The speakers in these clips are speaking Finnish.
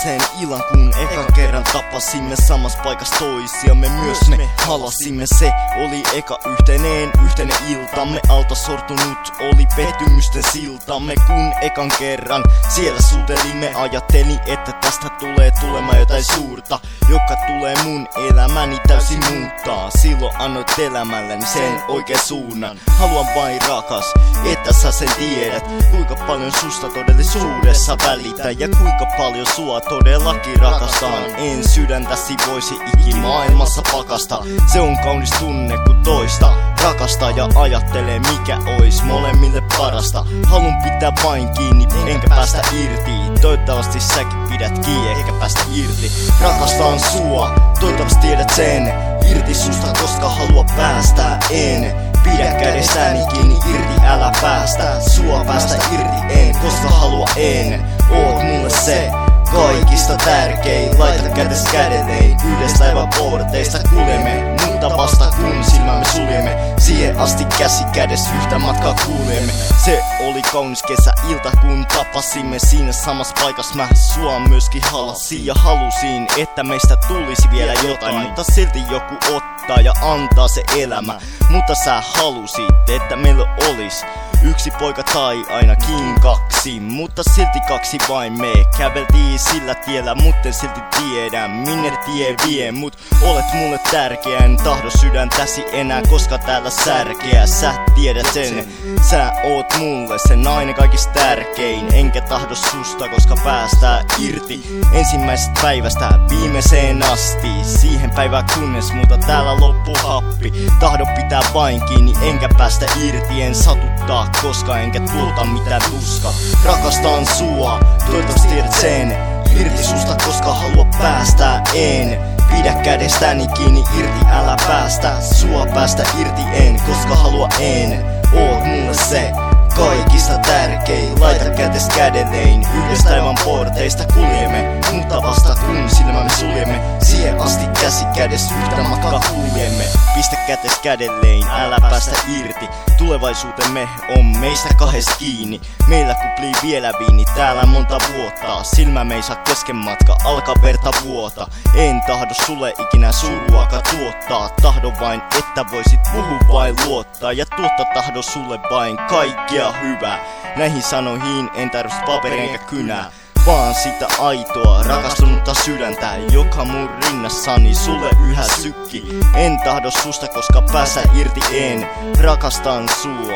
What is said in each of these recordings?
sen illan kun ekan kerran tapasimme samassa paikassa toisiamme. Myös me halasimme, se oli eka yhteinen iltamme. Alta sortunut oli pettymysten siltamme. Kun ekan kerran siellä suutelimme, ajattelin, että tästä tulee tulemaan jotain suurta, joka tulee mun elämäni täysin muuttaa. Silloin annoit elämälleni sen oikean suunnan. Haluan vain rakas, että sä sen tiedät, kuinka paljon susta todellisuudessa välitän ja kuinka paljon sua todellakin rakastan. En sydäntäsi voisi ikimaailmassa pakasta. Se on kaunis tunne kun toista rakastaa ja ajattelee mikä ois molemmille parasta. Haluan pitää vain kiinni enkä päästä irti. Toivottavasti säkin pidät kiinni eikä päästä irti. Rakastan sua, toivottavasti tiedät sen. Irti susta koska halua päästä en. Pidä kädestäni kiinni irti älä päästä. Sua päästä irti en koska halua en. Oot mulle se kaikista tärkein. Laita kätes kädelleen yhdessä laivan porteista kuljemme. Mutta vasta kun silmämme suljemme, siihen asti käsi kädessä yhtä matkaa kuljemme. Se oli kaunis kesäilta kun tapasimme siinä samassa paikassa. Mä sua myöskin halasin ja halusin, että meistä tulisi vielä jotain. Mutta silti joku ottaa ja antaa se elämä. Mutta sä halusit, että meillä olisi yksi poika tai ainakin kaksi. Mutta silti kaksi vain me käveltiin sillä tiellä, mutten silti tiedä minne tie vie. Mut olet mulle tärkeä, en tahdo sydäntäsi enää koska täällä särkeä. Sä tiedät sen, sä oot mulle se nainen kaikista tärkein. Enkä tahdo susta koska päästää irti ensimmäisestä päivästä viimeiseen asti. Siihen päivään kunnes multa täällä loppu happi. Tahdo pitää vain kiinni enkä päästä irti. En satuttaa koska enkä tuota mitään tuska. Rakastan sua, toivottavasti tiedät sen. Irti susta koska halua päästä en. Pidä kädestäni kiinni irti älä päästä. Sua päästä irti en koska halua en. Oot mulle se kaikista tärkein. Laita kätes kädelleen yhdessä laivan porteista kuljemme. Mutta vasta kun silmämme suljemme, siihen asti käsi kädessä yhtä matkaa kuljemme. Pistä kätes kädelleen älä päästä irti. Tulevaisuutemme on meistä kahdesta kiinni. Meillä kuplii vielä viini täällä monta vuotta. Silmämme ei saa kesken matka alkaa verta vuota. En tahdo sulle ikinä suruakaan tuottaa. Tahdo vain että voisit puhua vain luottaa. Ja tuottaa tahdo sulle vain kaikkea hyvää. Näihin sanoihin en tarvitse paperia enkä kynää, vaan sitä aitoa, rakastunutta sydäntä, joka mun rinnassani sulle yhä sykki. En tahdo susta koska päässä irti en. Rakastan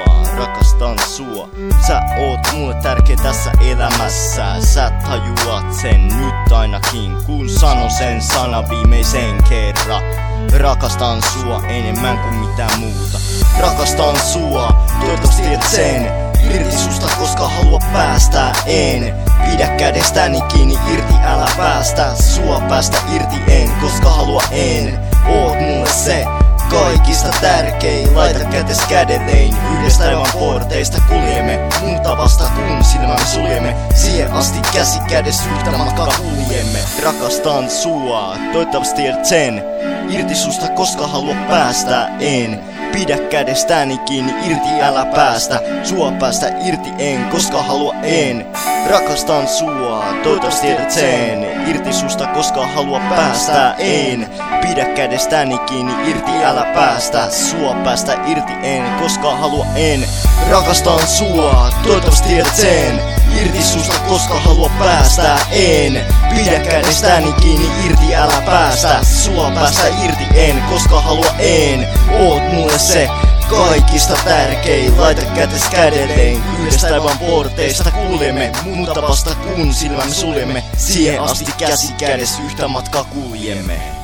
sua. Sä oot mulle tärkeä tässä elämässä. Sä tajuat sen nyt ainakin kun sanon sen sanan viimeisen kerran. Rakastan sua enemmän kuin mitään muuta. Rakastan sua, toivottavasti tiedät sen. Irti susta koska halua päästä en. Pidä kädestäni kiinni irti älä päästä. Sua päästä irti en koska halua en. Oot mulle se kaikista tärkein. Laita kätes kädelleen yhdessä laivan porteista kuljemme. Mutta vasta kun silmämme suljemme, siihen asti käsi kädessä yhtä matkaa kuljemme. Rakastan sua, toivottavasti tiedät sen. Irti susta koska halua päästä en. Pidä kädestäni kiinni irti älä päästä. Sua päästä irti en koska halua en. Rakastan sua, toivottavasti tiedät sen. Irti susta koska halua päästä en. Pidä kädestäni kiinni irti älä päästä. Sua päästä irti en koska halua en. Rakastan sua, toivottavasti tiedät sen. Irti susta koska halua päästä en. Pidä kädestäni kiinni irti älä päästä. Sua päästä irti en koska halua en. Oot mulle se kaikista tärkein. Laita kätes kädelleen yhdessä laivan porteista kuljemme. Mutta vasta kun silmämme suljemme, siihen asti käsi kädessä yhtä matkaa kuljemme.